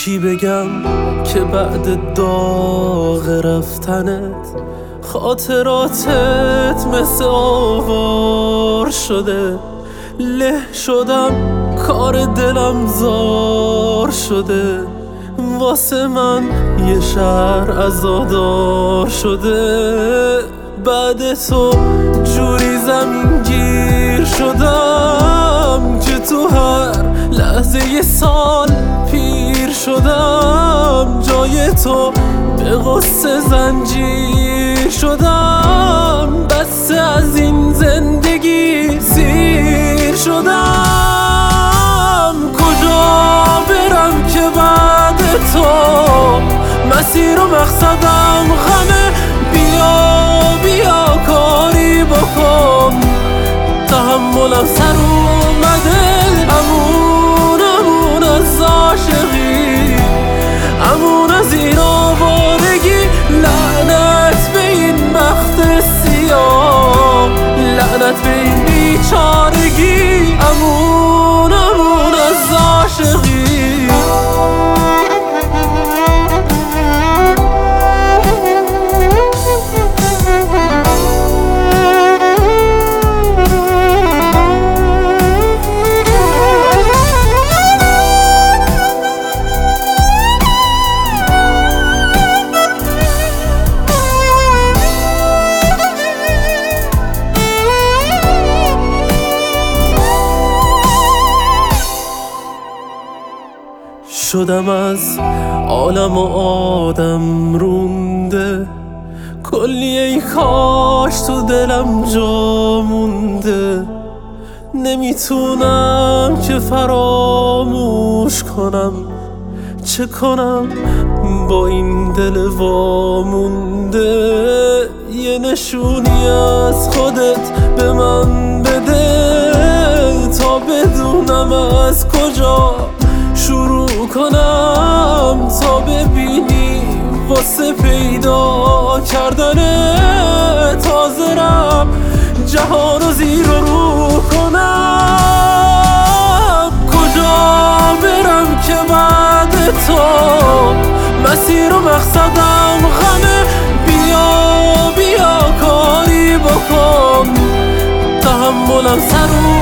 چی بگم که بعد داغ رفتنت خاطراتت مثل آوار شده. له شدم کار دلم زار شده، واسه من یه شهر عزادار شده. بعد تو جوری زمین گیر شدم که تو هر لحظه یه سال پیر شدم. جای تو به غصه زنجیر شدم، بس از این زندگی سیر شدم. کجا برم که بعد تو مسیر و مقصدم غمه؟ بیا کاری بکن، تحملم سر اومده. امون از عاشقی، امون از این آوارگی. لعنت به این بخت سیاه، لعنت به این بیچارگی. امون از عاشقی. شدم از عالم و آدم رونده، کلی ای کاش تو دلم جا مونده. نمیتونم که فراموش کنم، چه کنم با این دل وامونده. یه نشونی از خودت به من بده تا بدونم از کجا شروع کنم، تا ببینی واسه پیدا کردن تازه رم جهان رو زیر و رو کنم. کجا برم که بعد تو مسیر و مقصدم غمه؟ بیا کاری بکن، تحملم سر